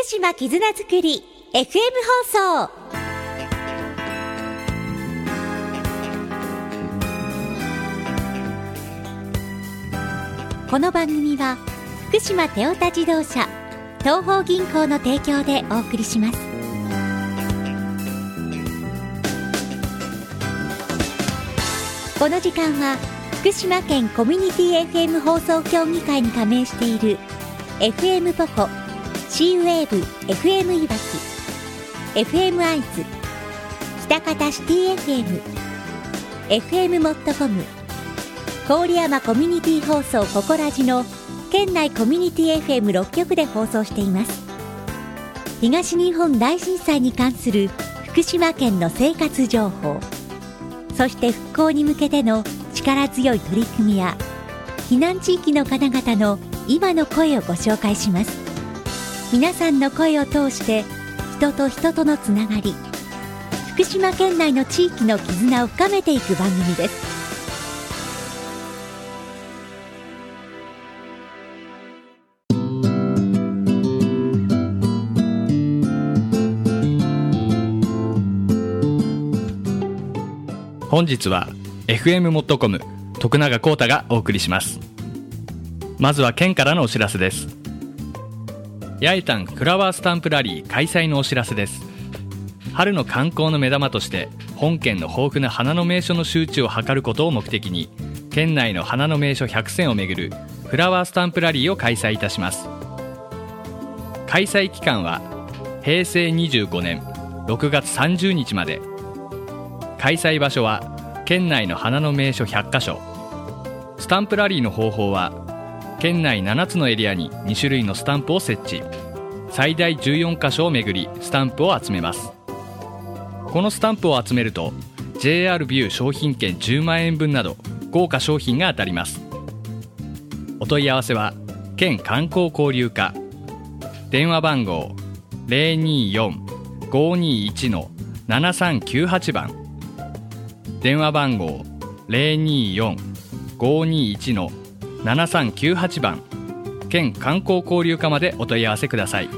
島絆づくり FM 放送。この番組は福島テオタ自動車東邦銀行の提供でお送りします。この時間は福島県コミュニティ FM 放送協議会に加盟している FM ポコ、シーウェーブ FM いわき、 FM アイズ、北方シティ FM、 FM モットコム、郡山コミュニティ放送ココラジの県内コミュニティ FM6 局で放送しています。東日本大震災に関する福島県の生活情報、そして復興に向けての力強い取り組みや避難地域の方々の今の声をご紹介します。皆さんの声を通して人と人とのつながり、福島県内の地域の絆を深めていく番組です。 本日は FM モットコム徳永光太がお送りします。まずは県からのお知らせです。八重丹フラワースタンプラリー開催のお知らせです。春の観光の目玉として本県の豊富な花の名所の周知を図ることを目的に、県内の花の名所100選を巡るフラワースタンプラリーを開催いたします。開催期間は平成25年6月30日まで。開催場所は県内の花の名所100カ所。スタンプラリーの方法は県内7つのエリアに2種類のスタンプを設置、最大14カ所を巡りスタンプを集めます。このスタンプを集めると JR ビュー商品券10万円分など豪華商品が当たります。お問い合わせは県観光交流課、電話番号 024-521-7398 番、電話番号 024-521-7398 番、県観光交流課までお問い合わせください。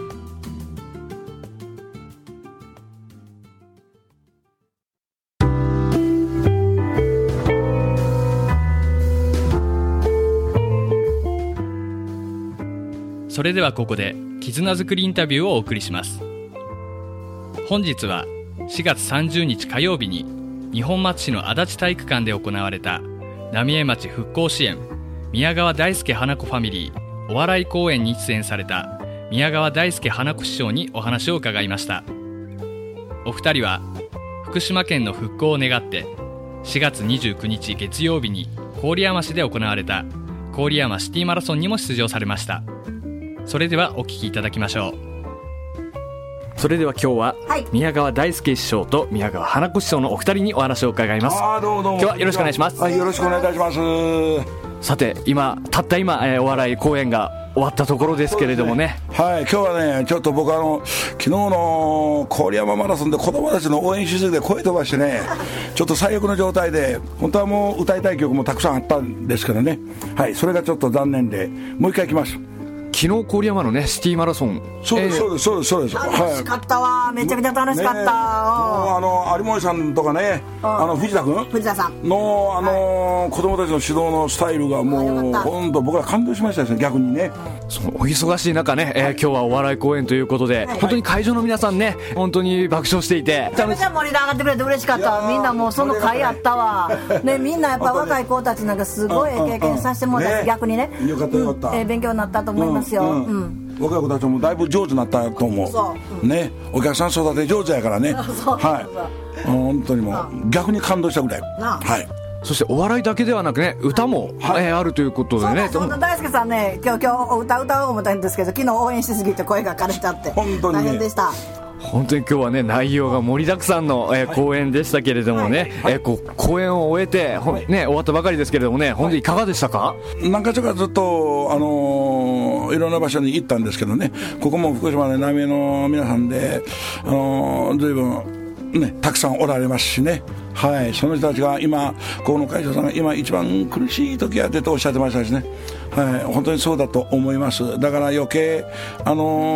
それではここで絆づくりインタビューをお送りします。本日は4月30日火曜日に二本松市の足立体育館で行われた浪江町復興支援宮川大輔花子ファミリーお笑い公演に出演された宮川大輔花子師匠にお話を伺いました。お二人は福島県の復興を願って4月29日月曜日に郡山市で行われた郡山シティマラソンにも出場されました。それではお聞きいただきましょう。それでは今日は宮川大輔師匠と宮川花子師匠のお二人にお話を伺います。 どうも今日はよろしくお願いします。 よろしくお願いいたします。 さてたった今、お笑い公演が終わったところですけれどもね。 はい、今日はねちょっと僕昨日の郡山マラソンで子供たちの応援しすぎて声飛ばしてねちょっと最悪の状態で、本当はもう歌いたい曲もたくさんあったんですけどね、はい、それがちょっと残念でもう一回来ます。 昨日郡山のねシティマラソン、 そうです、そうです楽しかったわ、めちゃめちゃ楽しかった、 有森さんとかね、藤田さんの、子供たちの指導のスタイルがもう本当僕は感動しましたですね、逆にね。 そのお忙しい中ね、今日はお笑い公演ということで、本当に会場の皆さんね本当に爆笑していて、 めちゃめちゃ盛り上がってくれて嬉しかったわ。みんなもうその会あったわ、ね、みんなやっぱ若い子たちなんかすごい経験させてもらったし、逆にねよかったよかった、 勉強になったと思いますよ。 若い子たちもだいぶ上手になったと思う、ね、お客さん育て上手やからねはい、本当にもう逆に感動したぐらい、はい。 そしてお笑いだけではなくね歌も、あるということでね。 本当大輔さんね今日お歌おう思ったんですけど、昨日応援しすぎて声が枯れちゃって本当に、ね、大変でした。 本当に今日はね内容が盛りだくさんの、公演でしたけれどもね、公演を終えて、終わったばかりですけれどもね、本当にいかがでしたか？ 何か所かずっと、いろんな場所に行ったんですけどね、ここも福島の浪江の皆さんで、随分ねたくさんおられますしね、はい、その人たちが今ここの会社さんが今一番苦しい時やってとおっしゃってましたしね、はい、本当にそうだと思います。だから余計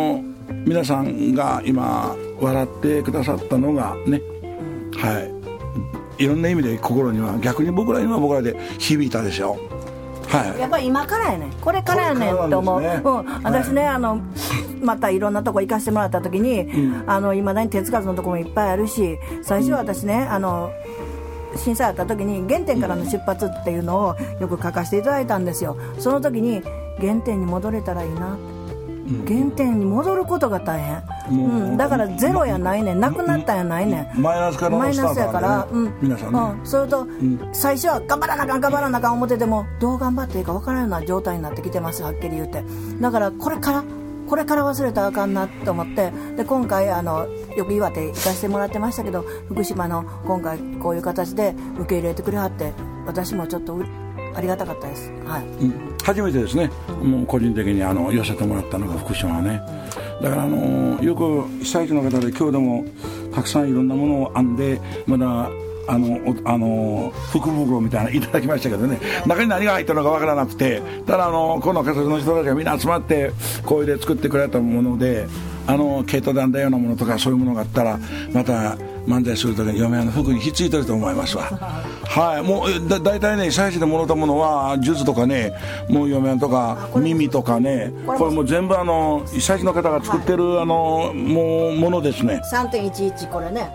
皆さんが今笑ってくださったのがね、いろんな意味で心には逆に僕らには僕らで響いたでしょ。 やっぱり今からやねん、これからやねんって思う、私ね、またいろんなとこ行かせてもらった時に、いまだに手つかずのとこもいっぱいあるし、最初は私ね、震災あった時に原点からの出発っていうのをよく書かせていただいたんですよ。その時に原点に戻れたらいいな、原点に戻ることが大変、だからゼロやないねん、なくなったやないねん、 マイナスからのスタートなんでね、 マイナスやから、 皆さんね、 それと、最初は頑張らなあかん思っててもどう頑張っていいか分からないような状態になってきてます、はっきり言って。だからこれから忘れたらあかんなと思って、で今回よく岩手行かせてもらってましたけど、福島の今回こういう形で受け入れてくれはって、私もちょっとありがたかったです、 初めてですね、もう個人的に寄せてもらったのが福島はね、だからよく被災地の方で今日でもたくさんいろんなものを編んで、まだ福袋みたいなのいただきましたけどね、中に何が入ってるのかわからなくて、ただこの家族の人たちがみんな集まってこういうで作ってくれたもので、毛糸で編んだようなものとかそういうものがあったら、また漫才するときに嫁はんの服にひっついてると思いますわ。もうだいたいね、被災地でもらったものは数珠とかね、もう嫁はんとか耳とかね、これもう全部被災地の方が作ってるものですね。 3.11 これね、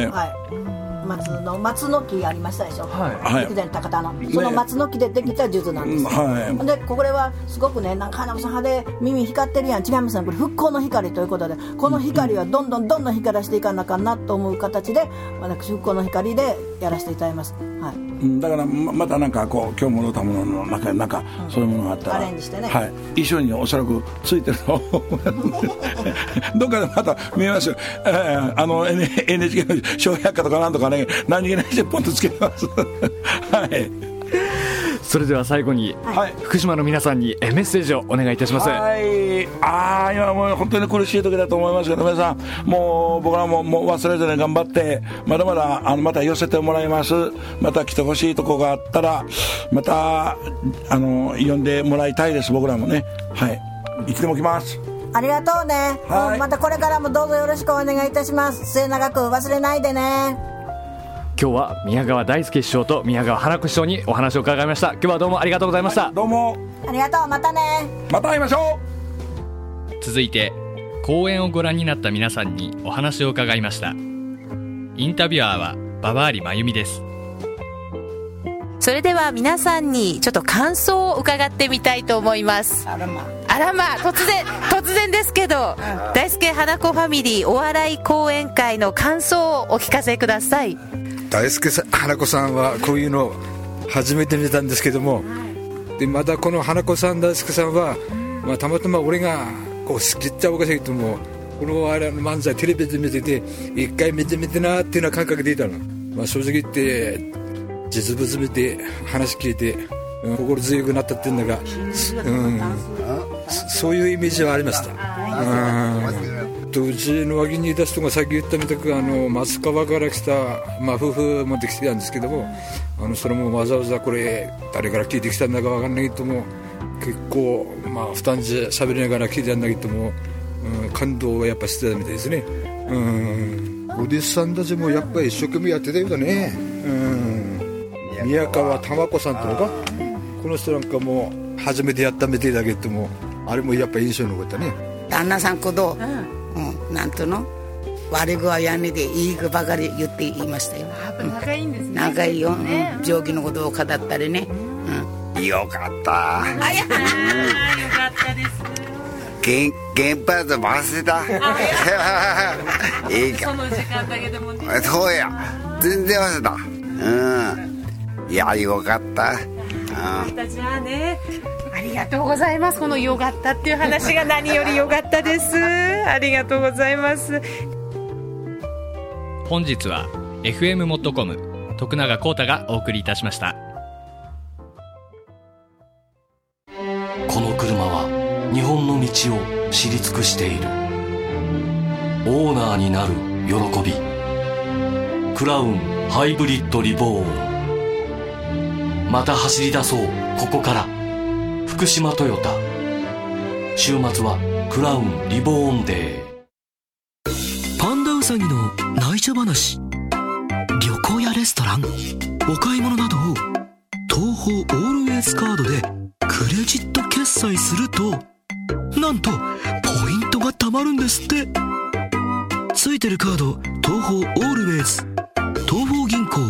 松の木ありましたでしょ、陸前高田のその松の木でできた数珠なんです、でこれはすごくね、なんか花子さん派で耳光ってるやん、違いますね、これ復興の光ということで、この光はどんどん光らせていかなあかんなと思う形で、私復興の光でやらせていただきます、 だからまたなんかこう今日もろたものの中になんかそういうものがあったらアレンジしてね、 衣装におそらくついてるとどっかでまた見えますよ、NHK の笑百科とかなんとかね、何気ないしてポンとつけますそれでは最後に、福島の皆さんにメッセージをお願いいたします。 今もう本当に苦しい時だと思いますけど、皆さんもう僕らも忘れずに頑張って、まだまだまた寄せてもらいます。また来てほしいとこがあったらまた呼んでもらいたいです。僕らもね、いつでも来ます。 ありがとうね、またこれからもどうぞよろしくお願いいたします。末永く忘れないでね。 今日は宮川大輔師匠と宮川花子師匠にお話を伺いました。今日はどうもありがとうございました。 どうもありがとう、またね、 また会いましょう。続いて講演をご覧になった皆さんにお話を伺いました。インタビュアーは馬場有真由美です。 それでは皆さんにちょっと感想を伺ってみたいと思います。あらま突然ですけど、大輔花子ファミリーお笑い講演会の感想をお聞かせください。 大輔花子さんはこういうの初めて見たんですけども、でまたこの花子さん大輔さんは、たまたま俺がこう好きっちゃおかしいけども、この漫才テレビで見てて一回見てみてなっていうような感覚でいたの、正直言って実物見て話聞いて、心強くなったっていうんだが、そういうイメージはありました。うちの脇にいた人がさっき言ったみたく松川から来た、夫婦持ってきてたんですけども、それもわざわざこれ誰から聞いてきたんだか分かんないけども、結構負担で喋りながら聞いてたんだけども、感動はやっぱしてたみたいですね。お弟子さんたちもやっぱり一生懸命やってたようだね。宮川玉子さんとのか、この人なんかも初めてやったみたいだけども、あれもやっぱ印象に残ったね。 旦那さんこと、なんとの悪くはやめでいいばかり言って言いましたよ。 仲いいんですね。 仲いいよ、病気のことを語ったりね、 よかった。 よかったです。 原発忘れた。いいか。 その時間だけでもね。 そうや、全然忘れた。いや、よかった。 じゃあね、ありがとうございます。このよかったっていう話が何よりよかったです。ありがとうございます。 本日は FM モットコム徳永光太がお送りいたしました。 この車は日本の道を知り尽くしている。オーナーになる喜び。クラウンハイブリッドリボーン。また走り出そう、ここから福島トヨタ。週末はクラウンリボーンデー。 さぎの内緒話、旅行やレストラン、お買い物などを東宝オールウェイズカードでクレジット決済すると、なんとポイントが貯まるんですって。ついてるカード、東宝オールウェイズ、東宝銀行。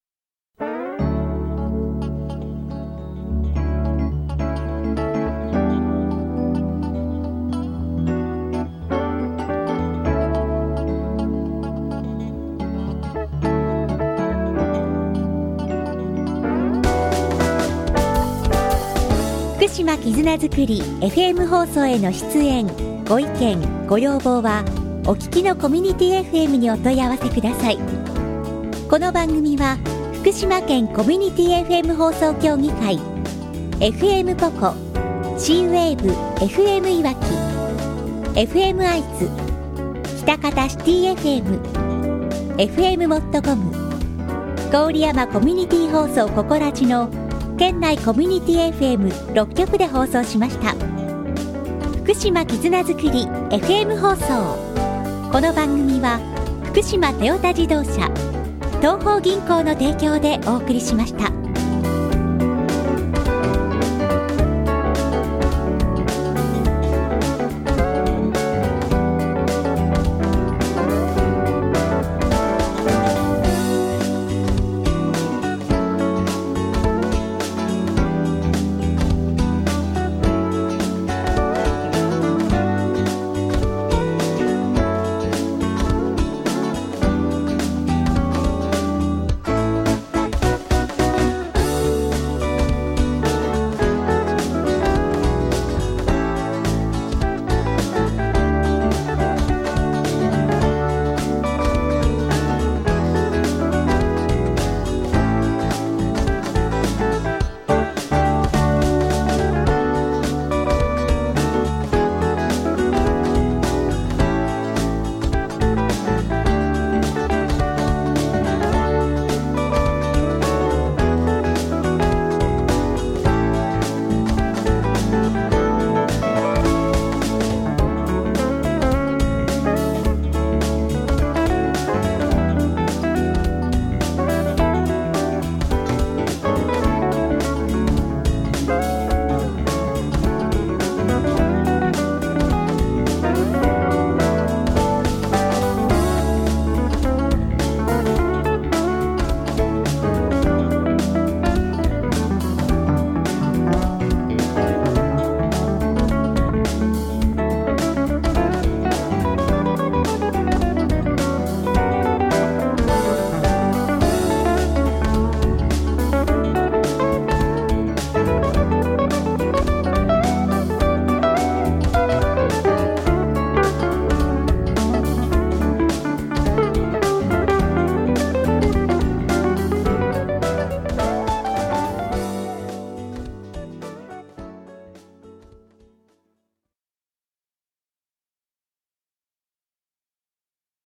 福島絆づくり FM 放送への出演、ご意見ご要望はお聞きのコミュニティ FM にお問い合わせください。この番組は福島県コミュニティ FM 放送協議会、 FM ポコ、 C-WAVE FM いわき、 FM 愛知、北方シティ FM、 FM モットコム、郡山コミュニティ放送ココラジの県内コミュニティ FM6 局で放送しました。福島絆づくり FM 放送。この番組は福島トヨタ自動車、東邦銀行の提供でお送りしました。